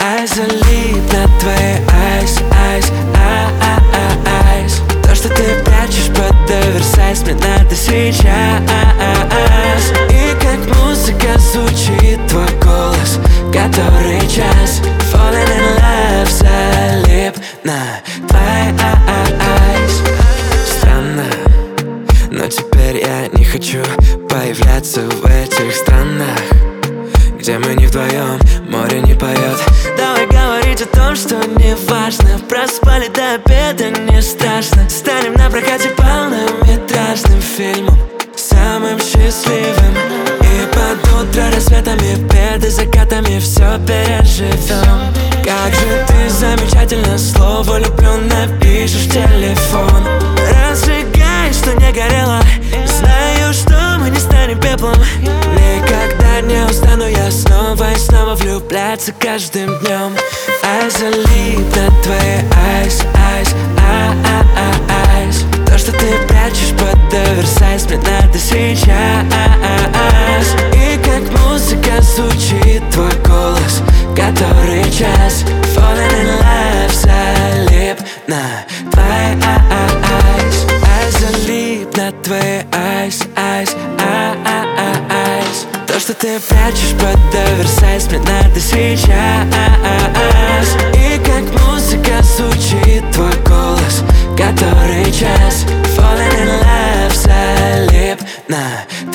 залип на твои eyes. То, что ты прячешь под оверсайз, мне надо сейчас. И как музыка звучит твой голос, который час. Falling in love, залип на твои eyes. Странно, но теперь я не хочу появляться в этих странах, где мы не вдвоем, море не поет. Давай говорить о том, что не важно. Проспали до обеда, не страшно. Станем на прокате полнометражным фильмом, самым счастливым. И под утро рассветами, перед закатами все переживем. Как же ты замечательно, слово люблю напишешь в телефон. Разжигай, что не горело, знаю, что мы не станем пеплом. Никогда не устану я снова и снова влюбляться каждым днем. Залип на твои eyes. То, что ты прячешь под оверсайз, мне надо сейчас. И как музыка звучит твой голос, который час. Falling in love, залип на твои eyes. Залип на твои eyes. То, что ты прячешь под оверсайз, мне надо сейчас. И как музыка звучит твой голос, который час. Falling in love, залип на